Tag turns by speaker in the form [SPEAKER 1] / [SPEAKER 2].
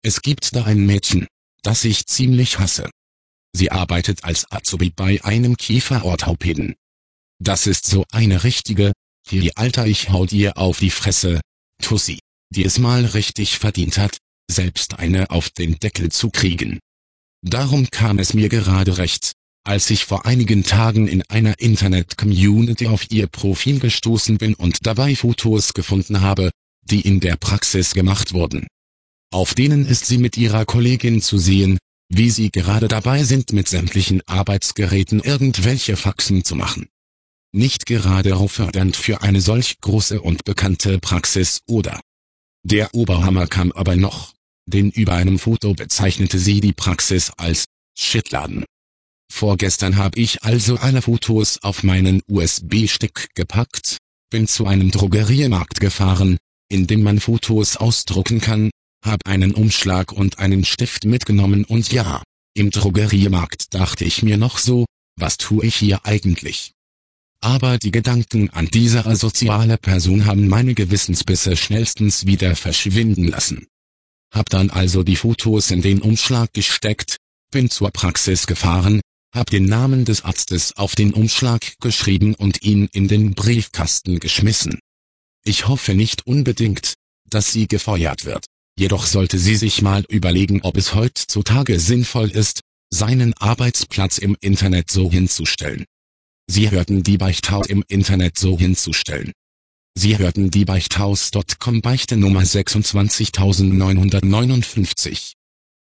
[SPEAKER 1] Es gibt da ein Mädchen, das ich ziemlich hasse. Sie arbeitet als Azubi bei einem Kieferorthopäden. Das ist so eine richtige, hier Alter, ich hau dir auf die Fresse, Tussi, die es mal richtig verdient hat, selbst eine auf den Deckel zu kriegen. Darum kam es mir gerade recht, als ich vor einigen Tagen in einer Internet-Community auf ihr Profil gestoßen bin und dabei Fotos gefunden habe, die in der Praxis gemacht wurden. Auf denen ist sie mit ihrer Kollegin zu sehen, wie sie gerade dabei sind, mit sämtlichen Arbeitsgeräten irgendwelche Faxen zu machen. Nicht gerade auffördernd für eine solch große und bekannte Praxis, oder? Der Oberhammer kam aber noch, denn über einem Foto bezeichnete sie die Praxis als Shitladen. Vorgestern habe ich also alle Fotos auf meinen USB-Stick gepackt, bin zu einem Drogeriemarkt gefahren, in dem man Fotos ausdrucken kann, hab einen Umschlag und einen Stift mitgenommen und ja, im Drogeriemarkt dachte ich mir noch so, was tue ich hier eigentlich? Aber die Gedanken an diese asoziale Person haben meine Gewissensbisse schnellstens wieder verschwinden lassen. Hab dann also die Fotos in den Umschlag gesteckt, bin zur Praxis gefahren, hab den Namen des Arztes auf den Umschlag geschrieben und ihn in den Briefkasten geschmissen. Ich hoffe nicht unbedingt, dass sie gefeuert wird. Jedoch sollte sie sich mal überlegen, ob es heutzutage sinnvoll ist, seinen Arbeitsplatz im Internet so hinzustellen. Sie hörten die Beichthaus im Internet so hinzustellen. Sie hörten die Beichthaus.com Beichte Nummer 26959.